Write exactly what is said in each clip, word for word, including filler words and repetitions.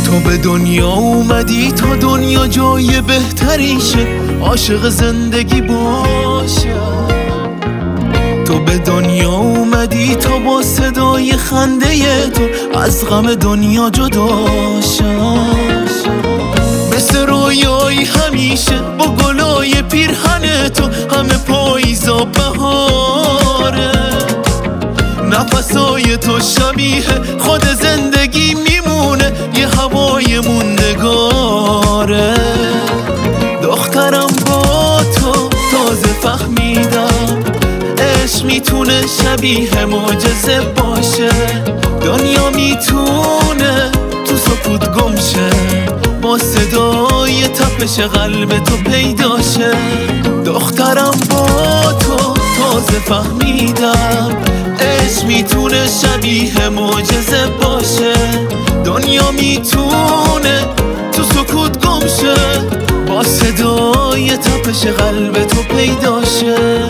تو به دنیا اومدی تا دنیا جای بهتریشه، عاشق زندگی باشم. تو به دنیا اومدی تا با صدای خنده تو از غم دنیا جداشم. مثل رویایی همیشه با گلای پیرهن تو، همه پاییزا بهاره. نفسای تو شبیه خود زندگی میمونه، یه هوای موندگاره. دخترم با تو تازه فهمیدم، عشق میتونه شبیه معجزه باشه. دنیا میتونه تو سکوت گم شه، با صدای تپش قلب تو پیدا شه. دخترم با تو تازه فهمیدم، عشق میتونه شبیه معجزه باشه. دنیا میتونه تو سکوت گم شه، با صدای تپش قلب تو پیدا شه.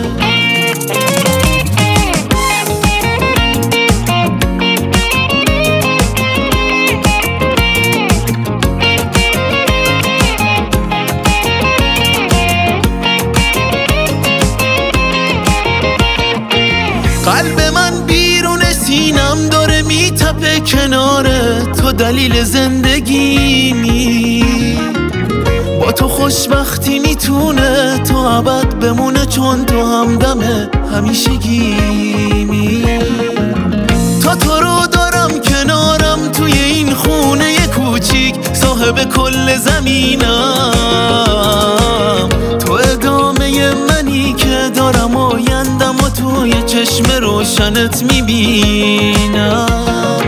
قلب من بیرون سینم داره میتپه کناره تو، دلیل زندگیمی. با تو خوشبختی میتونه تو ابد بمونه، چون تو همدم همیشگیمی. تا تو رو دارم کنارم توی این خونه کوچیک، صاحب کل زمینم. تو ادامه منی که دارم آیندم و توی چشم روشنت میبینم.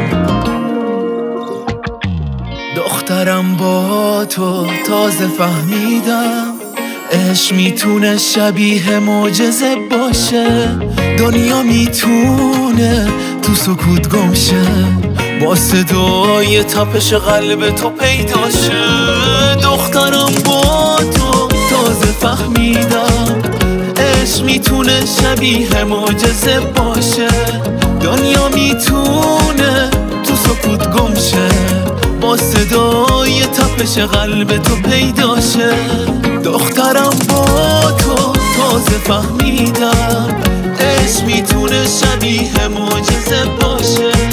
دخترم با تو تازه فهمیدم، عشق میتونه شبیه معجزه باشه. دنیا میتونه تو سکوت گم شه، با صدای تپش قلب تو پیدا شه. دخترم با تو تازه فهمیدم، عشق میتونه شبیه معجزه باشه. دنیا میتونه تو سکوت گم شه، با صدای تپش قلب تو پیدا شه. دخترم با تو تازه فهمیدم، عشق میتونه شبیه معجزه باشه.